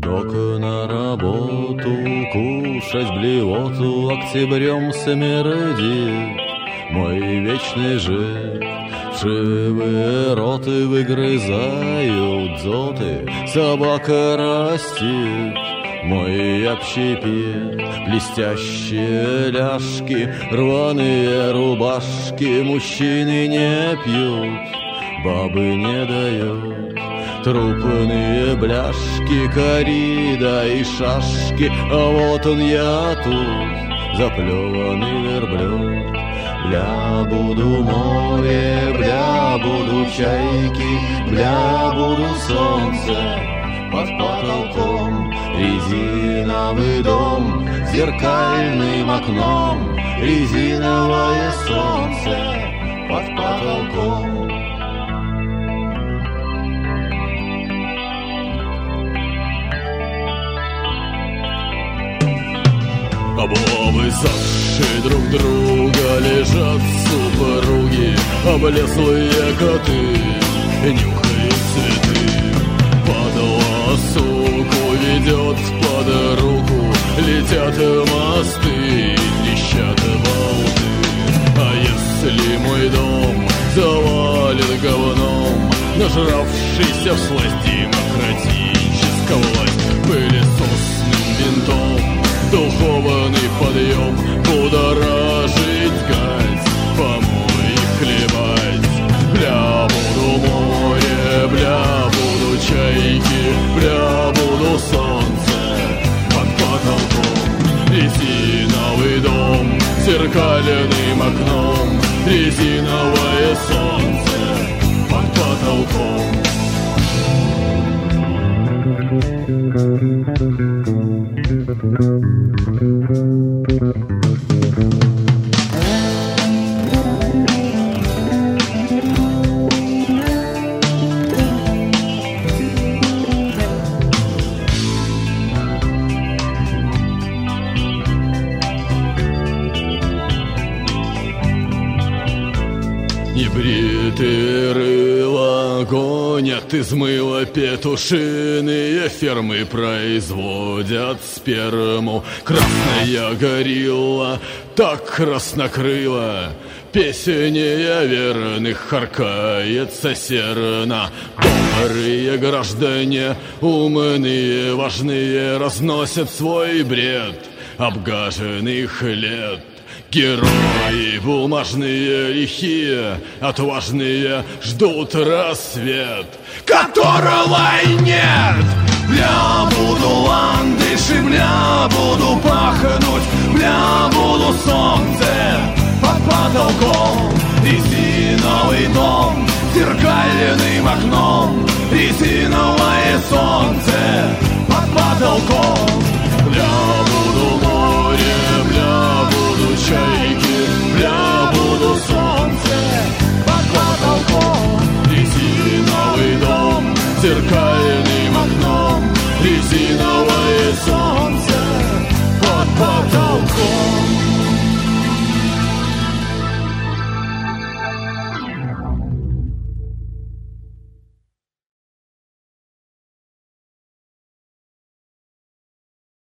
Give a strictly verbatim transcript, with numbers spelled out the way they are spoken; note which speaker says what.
Speaker 1: Пошёк на работу, кушать блевоту, октябрем смердит мой вечный жид. Вшивые роты выгрызают дзоты, собака растит мой общепит. Блестящие ляжки, рваные рубашки, мужчины не пьют, бабы не дают. Трупные бляшки, корида и шашки, а вот он я тут, заплеванный верблюд. Бля, буду море, бля, буду чайки, бля, буду солнце под потолком. Резиновый дом с зеркальным окном, резиновое солнце под потолком. Облобызавшие друг друга лежат супруги, облезлые коты нюхают цветы. Падла суку ведет под руку, летят мосты, трещат волны. А если мой дом завалит говном, нажравшийся всласть демократическая власть, пылесосным винтом духовный подъем, будоражить гать, помой хлебать. Бля, буду море, бля, буду чайки, бля, буду солнце под потолком. Резиновый дом с зеркальным окном, резиновое солнце под потолком. Небритые рыла гонят из мыла, петушиные фермы производят сперму. Красная горилла так краснокрыла, песенея верных харкает сосерна. Добрые граждане, умные, важные, разносят свой бред обгаженных лет. Герои бумажные, лихие, отважные ждут рассвет, которого нет. Бля, буду ландыши, бля, буду пахнуть, бля, буду солнце под потолком. Резиновый дом с зеркальным окном, резиновое солнце под потолком. Бля, буду